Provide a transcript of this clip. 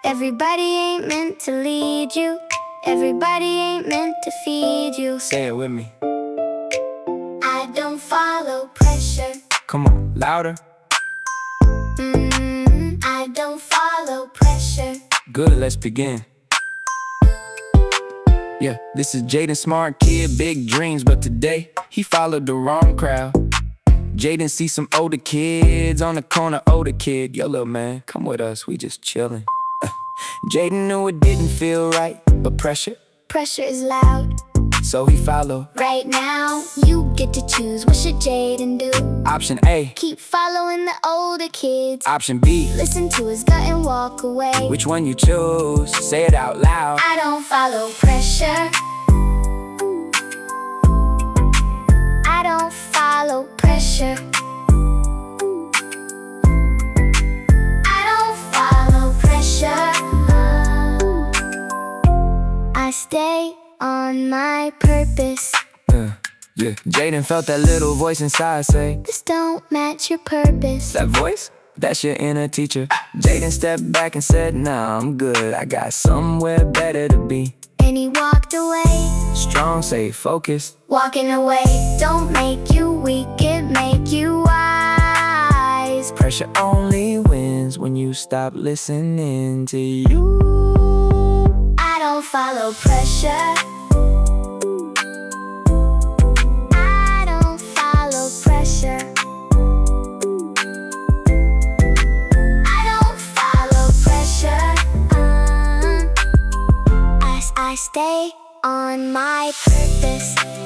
Everybody ain't meant to lead you. Everybody ain't meant to feed you. Say it with me. I don't follow pressure. Come on, louder. I don't follow pressure. Good, let's begin. Yeah, this is Jaden, smart kid, big dreams, but today he followed the wrong crowd. Jaden see some older kids on the corner, older kid. Yo, little man, come with us, we just chillin'. Jaden knew it didn't feel right, but pressure is loud. So he followed. Right now, you get to choose. What should Jaden do? Option A, keep following the older kids. Option B, listen to his gut and walk away. Which one you choose? Say it out loud. I don't follow pressure. I don't follow pressure. I don't follow pressure. I stay on my purpose. Yeah. Jaden felt that little voice inside say, this don't match your purpose. That voice? That's your inner teacher. Jaden stepped back and said, nah, I'm good. I got somewhere better to be. And he walked away. Strong, safe, focused. Walking away don't make you weak, it make you wise. Pressure only wins when you stop listening to you. I don't follow pressure. I don't follow pressure. I don't follow pressure. I stay on my purpose.